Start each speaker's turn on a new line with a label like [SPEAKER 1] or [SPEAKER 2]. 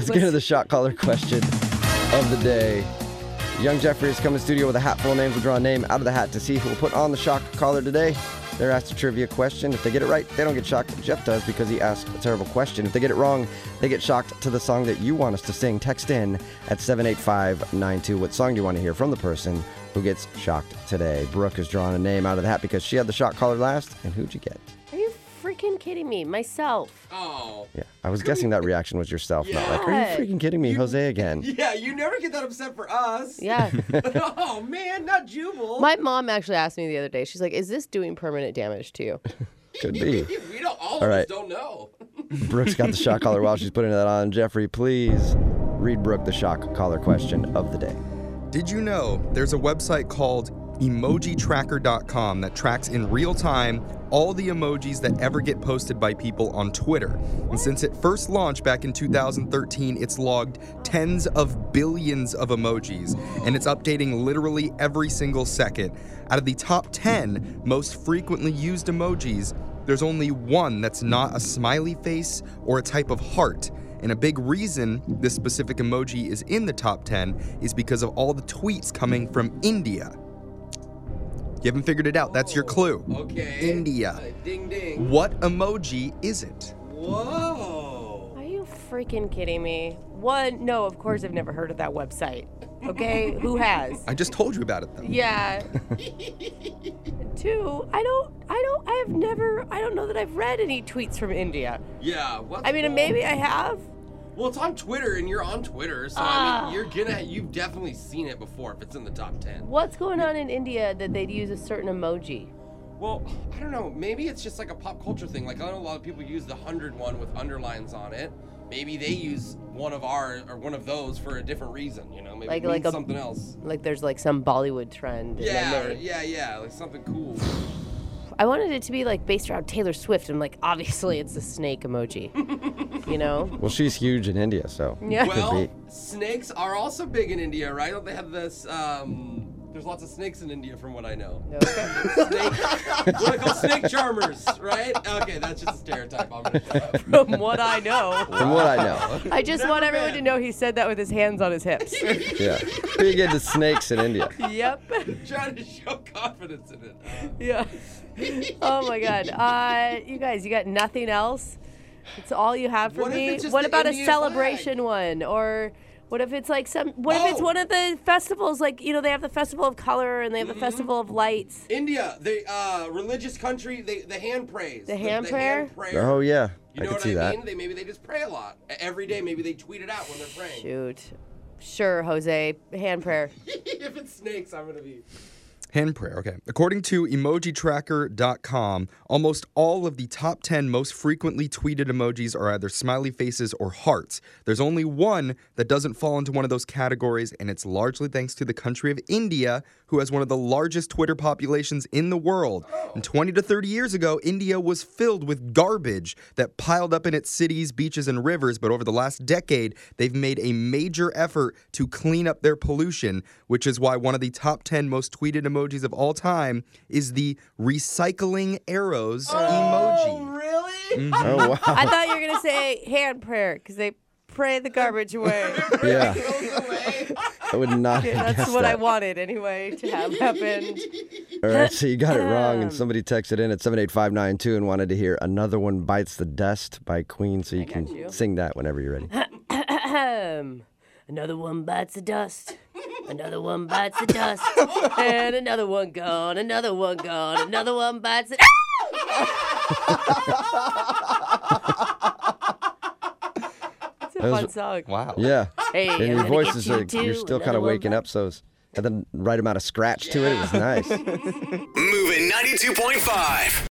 [SPEAKER 1] Let's get into the shot caller question of the day. Young Jeffrey has come in studio with a hat full of names. We'll draw a name out of the hat to see who will put on the shock collar today. They're asked a trivia question. If they get it right, they don't get shocked. Jeff does because he asked a terrible question. If they get it wrong, they get shocked to the song that you want us to sing. Text in at 78592. What song do you want to hear from the person who gets shocked today? Brooke has drawn a name out of the hat because she had the shock collar last. And who'd you get?
[SPEAKER 2] Are you freaking kidding me? Myself.
[SPEAKER 3] Oh.
[SPEAKER 1] Yeah, I was guessing that reaction was yourself.
[SPEAKER 3] Yeah.
[SPEAKER 1] Not like, are you freaking kidding me, Jose again?
[SPEAKER 3] Yeah, you never get that upset for us.
[SPEAKER 2] Yeah.
[SPEAKER 3] Oh, man, not Jubal.
[SPEAKER 2] My mom actually asked me the other day, she's like, is this doing permanent damage to you?
[SPEAKER 1] Could be.
[SPEAKER 3] We don't, all of us don't know.
[SPEAKER 1] Brooke's got the shock collar while she's putting that on. Jeffrey, please read Brooke the shock collar question of the day.
[SPEAKER 4] Did you know there's a website called emojitracker.com that tracks in real time all the emojis that ever get posted by people on Twitter? And since it first launched back in 2013, it's logged tens of billions of emojis, and it's updating literally every single second. Out of the top 10 most frequently used emojis, there's only one that's not a smiley face or a type of heart. And a big reason this specific emoji is in the top 10 is because of all the tweets coming from India. You haven't figured it out. That's your clue.
[SPEAKER 3] Okay.
[SPEAKER 4] India.
[SPEAKER 3] Ding, ding.
[SPEAKER 4] What emoji is it?
[SPEAKER 3] Whoa.
[SPEAKER 2] Are you freaking kidding me? One, no, of course I've never heard of that website. Okay, who has?
[SPEAKER 4] I just told you about it, though.
[SPEAKER 2] Yeah. Two, I don't know that I've read any tweets from India.
[SPEAKER 3] Yeah.
[SPEAKER 2] I mean, maybe I have.
[SPEAKER 3] Well, it's on Twitter, and you're on Twitter, so I mean, you've definitely seen it before if it's in the top 10.
[SPEAKER 2] What's going on in India that they'd use a certain emoji?
[SPEAKER 3] Well, I don't know. Maybe it's just like a pop culture thing. Like, I know a lot of people use the 100 one with underlines on it. Maybe they use one of those for a different reason, you know? Maybe it means something else.
[SPEAKER 2] Like there's like some Bollywood trend.
[SPEAKER 3] Yeah, like something cool.
[SPEAKER 2] I wanted it to be like based around Taylor Swift, and like obviously it's the snake emoji. You know?
[SPEAKER 1] Well, she's huge in India, so
[SPEAKER 2] yeah.
[SPEAKER 3] Well, snakes are also big in India, right? Don't they have this? There's lots of snakes in India, from what I know.
[SPEAKER 2] Okay.
[SPEAKER 3] What are called snake charmers, right? Okay, that's just a stereotype. I'm gonna shut up.
[SPEAKER 2] From what I know.
[SPEAKER 1] From what I know.
[SPEAKER 2] I just want everyone to know he said that with his hands on his hips.
[SPEAKER 1] Yeah. Big into snakes in India.
[SPEAKER 2] Yep.
[SPEAKER 3] Trying to show confidence in it.
[SPEAKER 2] Yeah. Oh my God. You guys, you got nothing else? It's all you have for
[SPEAKER 3] What if
[SPEAKER 2] me?
[SPEAKER 3] it's just
[SPEAKER 2] What
[SPEAKER 3] the
[SPEAKER 2] about a
[SPEAKER 3] Indian
[SPEAKER 2] celebration one? Or what if it's like if it's one of the festivals, like, you know, they have the Festival of Color and they have the Festival of Lights.
[SPEAKER 3] India, the religious country, the hand praise.
[SPEAKER 2] The hand prayer?
[SPEAKER 3] hand prayer.
[SPEAKER 1] Oh, yeah.
[SPEAKER 3] You
[SPEAKER 1] I
[SPEAKER 3] know
[SPEAKER 1] could
[SPEAKER 3] what
[SPEAKER 1] see
[SPEAKER 3] I
[SPEAKER 1] that.
[SPEAKER 3] mean? Maybe they just pray a lot. Every day, maybe they tweet it out when they're praying.
[SPEAKER 2] Shoot. Sure, Jose. Hand prayer.
[SPEAKER 3] If it's snakes, I'm going to be...
[SPEAKER 4] Hand prayer, okay. According to emojitracker.com, almost all of the top 10 most frequently tweeted emojis are either smiley faces or hearts. There's only one that doesn't fall into one of those categories, and it's largely thanks to the country of India, who has one of the largest Twitter populations in the world. And 20 to 30 years ago, India was filled with garbage that piled up in its cities, beaches, and rivers, but over the last decade, they've made a major effort to clean up their pollution, which is why one of the top 10 most tweeted emojis of all time is the recycling arrows emoji.
[SPEAKER 3] Really?
[SPEAKER 1] Oh, wow.
[SPEAKER 2] I thought you were going to say hand prayer because they pray the garbage away.
[SPEAKER 1] Yeah. I would not have
[SPEAKER 2] That's
[SPEAKER 1] guessed
[SPEAKER 2] what I
[SPEAKER 1] that.
[SPEAKER 2] wanted anyway to have happen.
[SPEAKER 1] All right, so you got it wrong, and somebody texted in at 78592 and wanted to hear Another One Bites the Dust by Queen, so you can sing that whenever you're ready.
[SPEAKER 2] Another one bites the dust. Another one bites the dust. And another one gone. Another one gone. Another one bites it. It's a fun song.
[SPEAKER 4] Wow.
[SPEAKER 1] Yeah.
[SPEAKER 2] Hey,
[SPEAKER 1] And
[SPEAKER 2] I'm
[SPEAKER 1] your
[SPEAKER 2] gonna
[SPEAKER 1] voice
[SPEAKER 2] get
[SPEAKER 1] is
[SPEAKER 2] you
[SPEAKER 1] like, you're
[SPEAKER 2] too.
[SPEAKER 1] still kind
[SPEAKER 2] Another
[SPEAKER 1] of
[SPEAKER 2] one
[SPEAKER 1] waking up, so it's got the right amount of scratch to it. It was nice.
[SPEAKER 5] Moving 92.5.